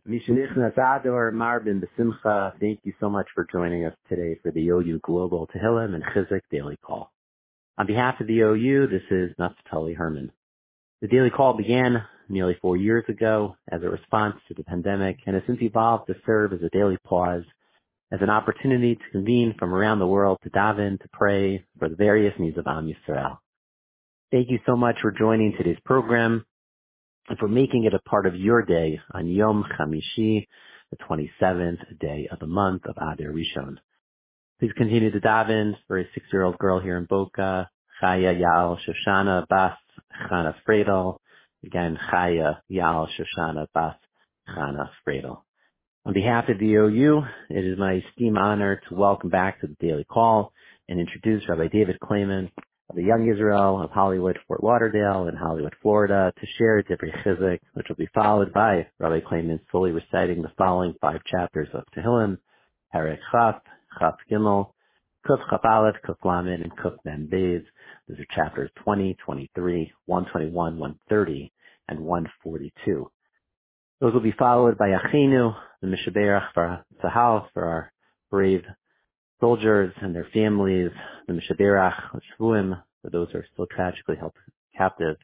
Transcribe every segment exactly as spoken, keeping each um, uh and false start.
Mishenichnas Ador Marbin Besimcha, thank you so much for joining us today for the O U Global Tehillim and Chizuk Daily Call. On behalf of the O U, this is Naftali Herman. The Daily Call began nearly four years ago as a response to the pandemic and has since evolved to serve as a daily pause, as an opportunity to convene from around the world to daven, to pray for the various needs of Am Yisrael. Thank you so much for joining today's program and for making it a part of your day on Yom Chamishi, the twenty-seventh day of the month of Adar Rishon. Please continue to daven for a six-year-old girl here in Boca, Chaya Yael Shoshana Bas Chana Fredel. Again, Chaya Yael Shoshana Bas Chana Fredel. On behalf of the O U, it is my esteemed honor to welcome back to the Daily Call and introduce Rabbi David Klayman of the Young Israel of Hollywood, Fort Lauderdale, and Hollywood, Florida, to share Divrei Chizuk, which will be followed by Rabbi Klayman fully reciting the following five chapters of Tehillim: Perek Chaf, Chaf Gimel, Kuf Chaf Aleph, Kuf Lamed, and Kuf Mem Beis. Those are chapters twenty, twenty-three, one twenty-one, one thirty, and one forty-two. Those will be followed by Achinu, the Mishaberach for Tzahal, for our brave soldiers and their families, the Mishaberach Shvuim, for those who are still tragically held captive.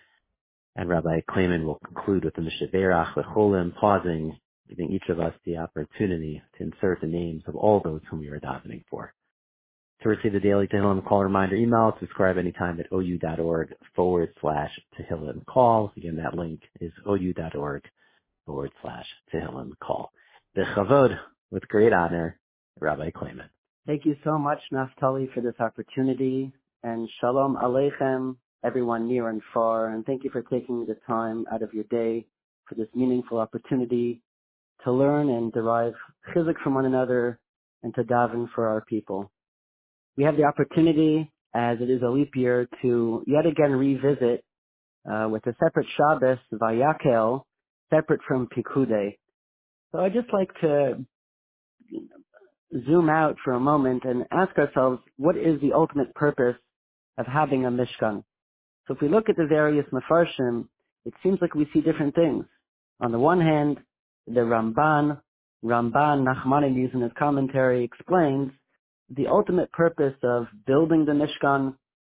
And Rabbi Klayman will conclude with the Mishaberach Lecholim, pausing, giving each of us the opportunity to insert the names of all those whom we are davening for. To receive the daily Tehillim Call reminder email, subscribe anytime at ou.org forward slash Tehillim Call. Again, that link is ou.org forward slash Tehillim Call. The Chavod, with great honor, Rabbi Klayman. Thank you so much, Naftali, for this opportunity, and Shalom Aleichem, everyone near and far, and thank you for taking the time out of your day for this meaningful opportunity to learn and derive chizuk from one another and to daven for our people. We have the opportunity, as it is a leap year, to yet again revisit uh, with a separate Shabbos, Vayakel, separate from Pikudei. So I'd just like to zoom out for a moment and ask ourselves, what is the ultimate purpose of having a Mishkan? So if we look at the various Mefarshim, it seems like we see different things. On the one hand, the Ramban, Ramban Nachmanides in his commentary explains the ultimate purpose of building the Mishkan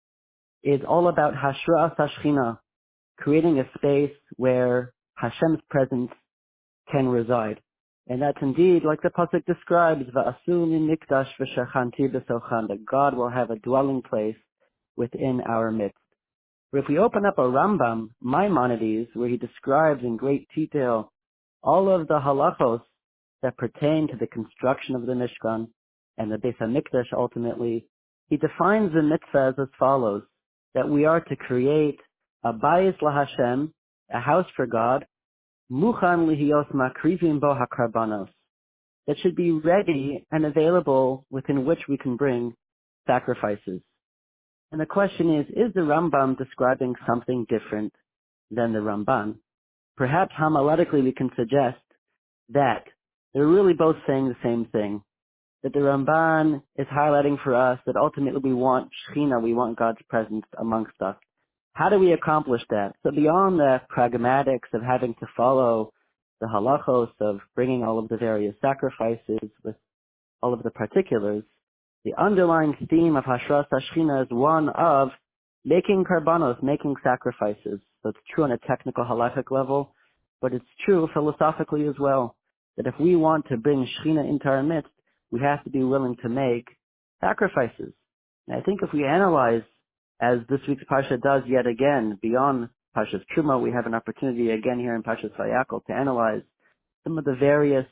is all about Hashras Hashchina, creating a space where Hashem's presence can reside. And that's indeed, like the pasuk describes, Va'asu min mikdash v'shachanti b'sochan, that God will have a dwelling place within our midst. But if we open up a Rambam, Maimonides, where he describes in great detail all of the halachos that pertain to the construction of the Mishkan and the Beis HaMikdash ultimately, he defines the mitzvah as follows, that we are to create a bayis laHashem, a house for God, Muchan lihiyos makrivim bo hakarbanos, that should be ready and available within which we can bring sacrifices. And the question is, is the Rambam describing something different than the Ramban? Perhaps homiletically we can suggest that they're really both saying the same thing, that the Ramban is highlighting for us that ultimately we want Shechina, we want God's presence amongst us. How do we accomplish that? So beyond the pragmatics of having to follow the halachos of bringing all of the various sacrifices with all of the particulars, the underlying theme of Hashras Hashchina is one of making karbanos, making sacrifices. So it's true on a technical halachic level, but it's true philosophically as well, that if we want to bring Shechina into our midst, we have to be willing to make sacrifices. And I think if we analyze, as this week's Parsha does yet again, beyond Parsha's Truma, we have an opportunity again here in Parsha's Vayakel to analyze some of the various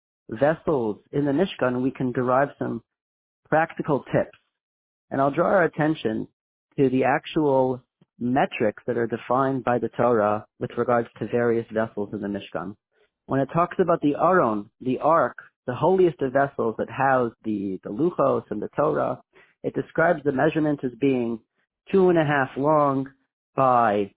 vessels in the Mishkan. We can derive some practical tips. And I'll draw our attention to the actual metrics that are defined by the Torah with regards to various vessels in the Mishkan. When it talks about the Aron, the Ark, the holiest of vessels that house the, the Luchos and the Torah, it describes the measurement as being two and a half long by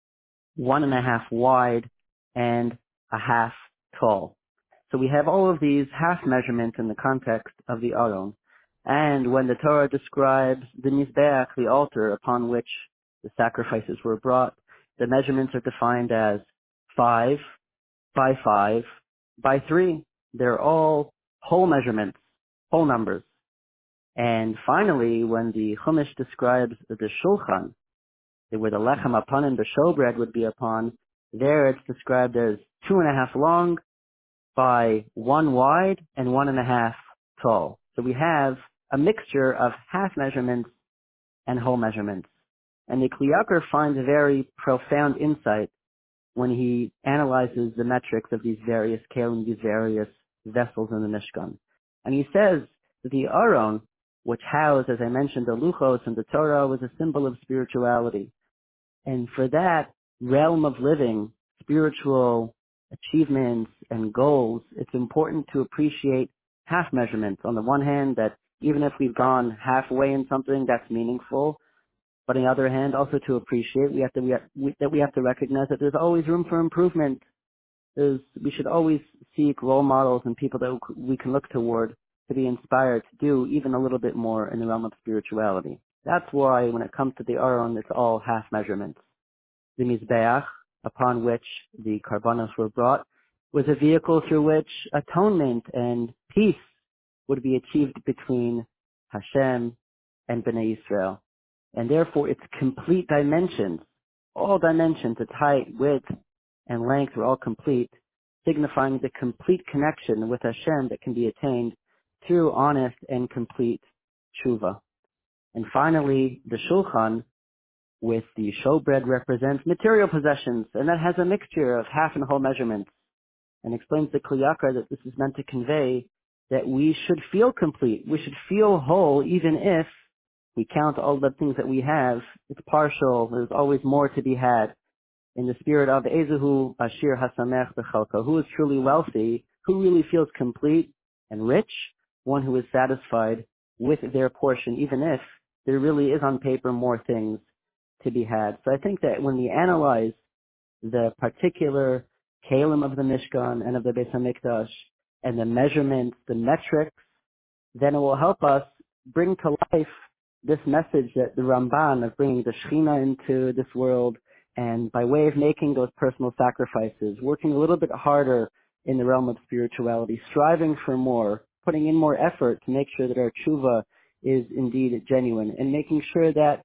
one and a half wide and a half tall. So we have all of these half measurements in the context of the Aron. And when the Torah describes the Mizbeach, the altar upon which the sacrifices were brought, the measurements are defined as five by five by three. They're all whole measurements, whole numbers. And finally, when the Chumash describes the Shulchan, where the lechem upon and the showbread would be upon, there it's described as two and a half long by one wide and one and a half tall. So we have a mixture of half measurements and whole measurements. And the Kli Yakar finds a very profound insight when he analyzes the metrics of these various kelim, these various vessels in the Mishkan. And he says that the Aron, which housed, as I mentioned, the Luchos and the Torah, was a symbol of spirituality. And for that realm of living, spiritual achievements and goals, it's important to appreciate half measurements. On the one hand, that even if we've gone halfway in something, that's meaningful. But on the other hand, also to appreciate, we have to, we have, we, that we have to recognize that there's always room for improvement. There's, we should always seek role models and people that we can look toward to be inspired to do even a little bit more in the realm of spirituality. That's why when it comes to the Aron, it's all half measurements. The Mizbeach, upon which the Karbanos were brought, was a vehicle through which atonement and peace would be achieved between Hashem and Bnei Israel. And therefore its complete dimensions, all dimensions, its height, width, and length were all complete, signifying the complete connection with Hashem that can be attained through honest and complete tshuva. And finally, the Shulchan, with the showbread, represents material possessions, and that has a mixture of half and whole measurements, and explains the Kli Yakar that this is meant to convey that we should feel complete, we should feel whole, even if we count all the things that we have, it's partial, there's always more to be had. In the spirit of Ezehu Ashir Hasamech Bechalka, who is truly wealthy, who really feels complete and rich, one who is satisfied with their portion, even if there really is on paper more things to be had. So I think that when we analyze the particular kalim of the Mishkan and of the Beis HaMikdash and the measurements, the metrics, then it will help us bring to life this message that the Ramban of bringing the Shekhinah into this world, and by way of making those personal sacrifices, working a little bit harder in the realm of spirituality, striving for more, putting in more effort to make sure that our tshuva is indeed genuine, and making sure that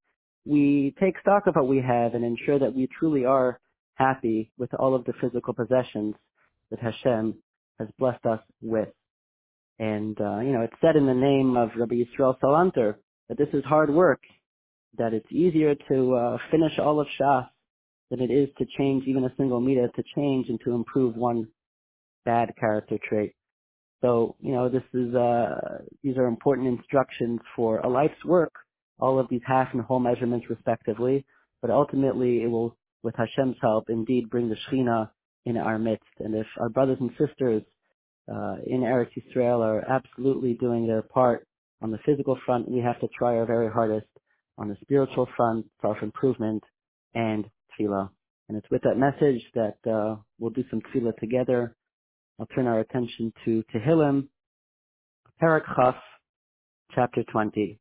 we take stock of what we have and ensure that we truly are happy with all of the physical possessions that Hashem has blessed us with. And, uh, you know, it's said in the name of Rabbi Yisrael Salanter that this is hard work, that it's easier to uh, finish all of Shas than it is to change even a single midah, to change and to improve one bad character trait. So, you know, this is, uh, these are important instructions for a life's work, all of these half and whole measurements respectively, but ultimately it will, with Hashem's help, indeed bring the Shekhinah in our midst. And if our brothers and sisters uh, in Eretz Yisrael are absolutely doing their part on the physical front, we have to try our very hardest on the spiritual front, self-improvement, and tefillah. And it's with that message that uh, we'll do some tefillah together. I'll turn our attention to Tehillim, Perek Chaf, chapter twenty.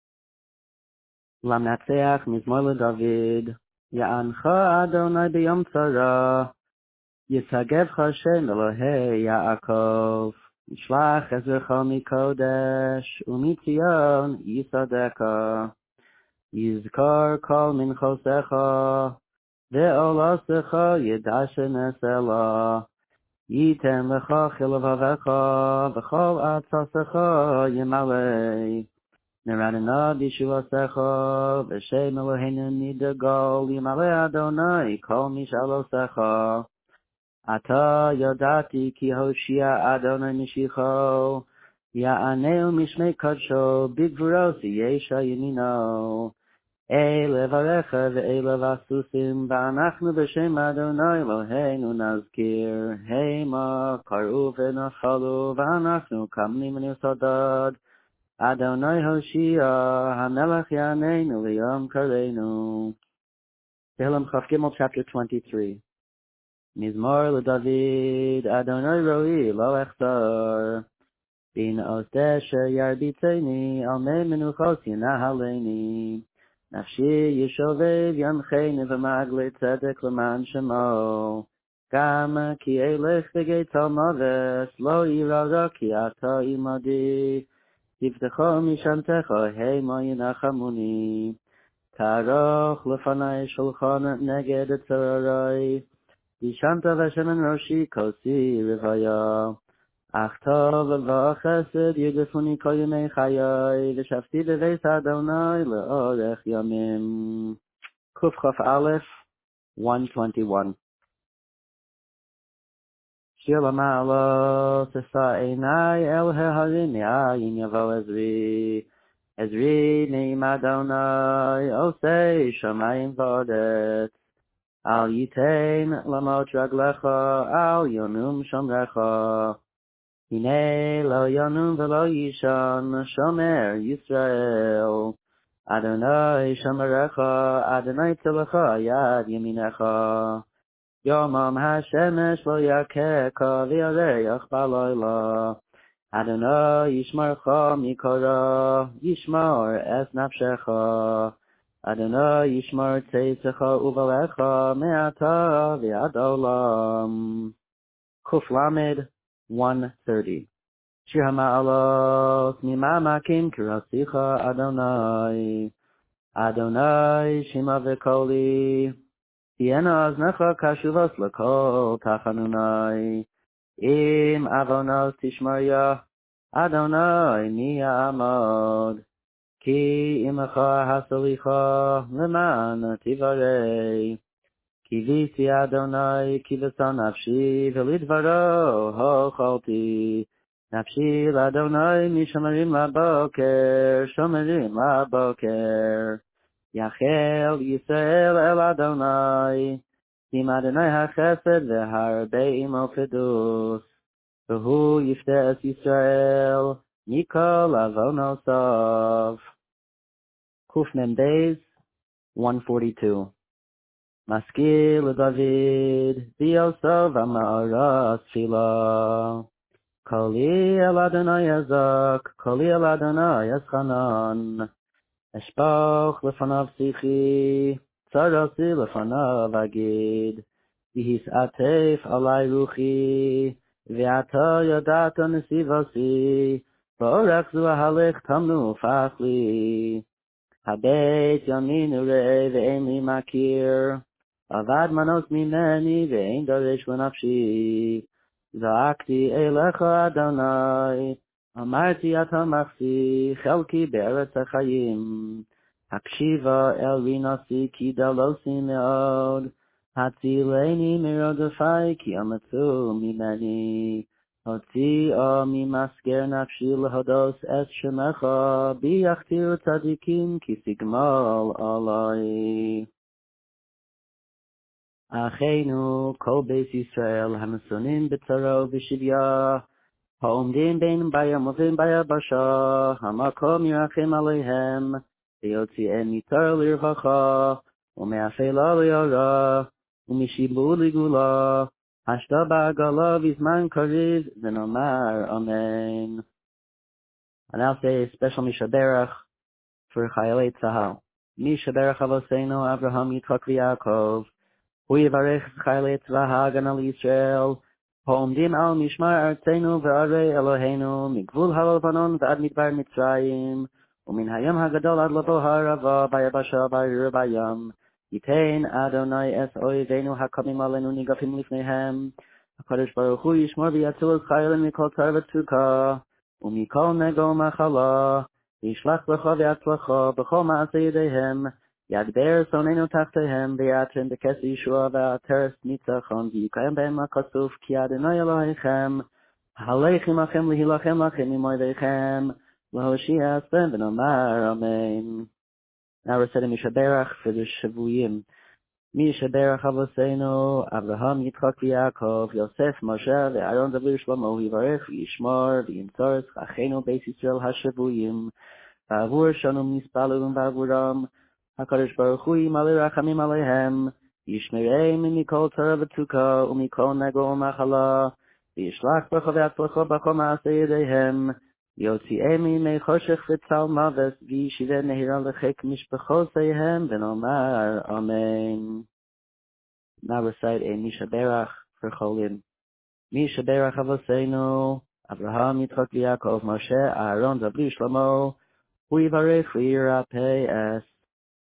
Lamnatseach mizmor David, Ya'ancha Adonai b'yom tzara, Yisagevcha Hashem Elohei Yaakov, Yishlach ezrecha mikodesh, umitzion yisadeka, Yizkar kol minchosecha, ve'olasecha yidashen esela, Yitem lecha chilavavecha, v'chol atzasecha yimalei. Neranina bishuasecha, v'shem Eloheinu nidagol, yimalei Adonai, kol mishalosecha. Ata yodati ki hoshia Adonai mishicho, ya'aneu mishmei kadsho, bigvuros yesha yimino. Eile varecha ve'eile vasusim, v'anachnu b'shem Adonai Eloheinu nazkir, heima karu v'nachalu, v'anachnu kamnim v'nisadad, Adonai Hoshia, hamelech yaneinu liyom kareinu. Tehillim Chaf Gimel, chapter twenty-three. Mizmor LeDavid, Adonai roi lo echsar, bin osdeshe yarbitzeni, al mei menuchos yinahaleni. Nafshi yishovev yamcheini v'magle tzedek l'man shemo, גם כי אלך בגיא צלמוות, לא ירא כי אתה עמדי. תבטחו משענתך, המה ינחמוני. תערוך לפני שולחן נגד צררי. ישנת ושמן ראשי כוסי רוויה. אך טוב וחסד ירדפוני כל ימי חיי, ושבתי בבית אדוני לאורך ימים. קכ"א one twenty-one. שיר למעלות אשא עיני אל ההרים, מאין יבוא עזרי. עזרי מעם אדוני עושה שמיים וארץ. אל ייתן למוט רגלך, אל ינום שומרך. הנה לא ינום ולא יישן שומר ישראל. אדוני שומרך, אדוני צלך יד ימינך. יומם השמש לא יככה וירח בלילה. אדוני ישמרך מקרא, ישמור את נפשך. אדוני ישמור צאתך ובלך מעתה ועד עולם. קל"ד one thirty. שיר המעלות ממעמקים קראתיך אדוני. אדוני שמע בקולי, תהיינה אוזניך קשובות לכל תחנוני. אם עוונות תשמריה, אדוני מי יעמוד. כי עמך הסליחה למען תברא. קיוויתי אדוני כבשה נפשי, ולדברו הוכלתי. נפשי לאדוני משומרים לבוקר, שומרים לבוקר. יחל ישראל אל אדוני, עם אדוני החסד והרבה עמו פדוס. והוא יפתה את ישראל מכל עוונותיו. קמ"ב one forty-two. משכיל לדוד, ביוסו ומאורע תפילה. קולי אל אדוני אזעק, קולי אל אדוני אסחנן. אשפוך לפניו שיחי, צרתי לפניו אגיד. והסעטף עלי רוחי, ואתה ידעת נסיבתי, באורך זו ההלך תמנו הפך לי. הבית ימין וראה ואין לי מכיר, אבד מנוס ממני ואין דורש לנפשי. זעקתי אליך אדוני, אמרתי אתה מחסי, חלקי בארץ החיים. הקשיבה אל רינוסי כי דלוסי מאוד, הצילני מרודפי כי אמצו ממני. הוציאו ממסגר נפשי להודוס את שמך, בי יכתירו צדיקים כי תגמול עלי. אחינו כל בית ישראל המשונאים בצרו ובשביה, העומדים בין בים ובין ביבשה, המקום ירחם עליהם, ויוציאם מטר לרווחה, ומאפלה ליורה, ומשיבו לגאולה, השתה בעגלה בזמן קריב, ונאמר אמן. And I'll say a special Mishaberach for Chayalei Tzahal. Mishaberach Avosenu Avraham Yitzchak v'Yaakov, Hu Yivarech Chayalei Tzahal Gan Al Yisrael, Ha'omdim al Mishmar Artzenu ve'arei Eloheinu, Migvul HaLebanon ve'ad Midbar Mitzrayim, Umin Hayam HaGadol ad Lavo HaRava, Vayabasha Vayir Bayam, Yitein Adonai es Oivenu HaKamim Alenu Nigafim Lifnehem, HaKadosh Baruch Hu Yishmor v'Yatzilus Chayalim Mikol Tzar v'Tzukah, ומכל נגע ומחלה, וישלח לך ויצלחה בכל מעשה ידיהם, יגבר שונאינו תחתיהם, ויעטרם בכס ישועה ועטרת ניצחון, ויקיים בהם הכתוב, כי אדוני אלוהיכם, ההלך עמכם להילחם לכם עם אויביכם, להושיע אתכם ונאמר אמן. Now we're setting Mishaberach for the Shavuyim. Mishaberach Avosenu, Avraham, Yitzchak, Yaakov, Yosef, Moshe, Aaron, David, Shlomo, Yivarech, Yishmor, V'yimtzorz, Achenu, Beis Yisrael, HaShavuyim, Ba'avur, Shanum, Nispalum, Ba'avuram, HaKadosh Baruch Hu, Yimalei Rachamim Aleihem, Yishmereim, Mikol Tzara V'Tzukah, Umikol Nego U'Machala, V'yishlach B'cha V'yatzlacha B'cha Ma'aseh Yedeihem, Yotzi'em Mimei Choshech V'Tzal Mavet, V'yishiveh Nehira L'chek Mishpachoseihem, V'nomar Amen. Now recite a Mishaberach Cholim. Mi Shaberach Avoseinu, Avraham, Yitzchak, Yaakov, Moshe, Aaron, Zabli, Shlomo, Hu Yivarech V'Yirapeh Es.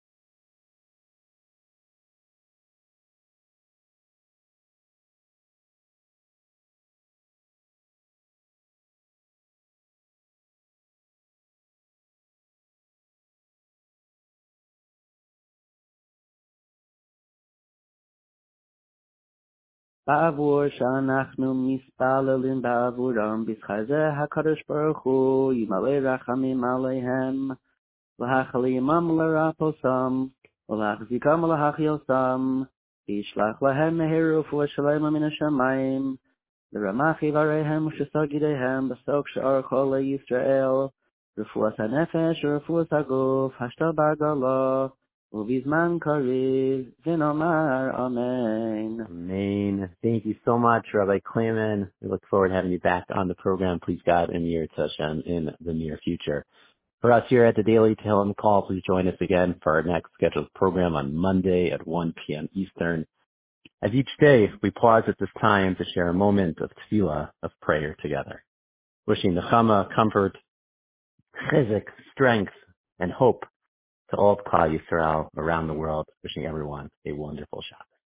Ba'avur she'anachnu mispalelim ba'avuram b'schazeh HaKadosh Baruch Hu Yimalei Rachamim Aleihem V'hachalimam l'raposam V'lachzikam l'hachiosam V'yishlach lahem meher refuah shalema min hashamayim L'ramach yivarehem u'shesagidehem b'sok she'ar chol Yisrael Refuah hanefesh u'refuah haguf hashtal bargala Uvizman kariv v'nomar amen. Amen. Thank you so much, Rabbi Klayman. We look forward to having you back on the program, please God, and Yir Hashem in the near future. For us here at the Daily Tehillim Call, please join us again for our next scheduled program on Monday at one p.m. Eastern. As each day, we pause at this time to share a moment of tefillah, of prayer together. Wishing nechama, comfort, chizuk, strength, and hope to all of Klal Yisrael around the world. Wishing everyone a wonderful Shabbat.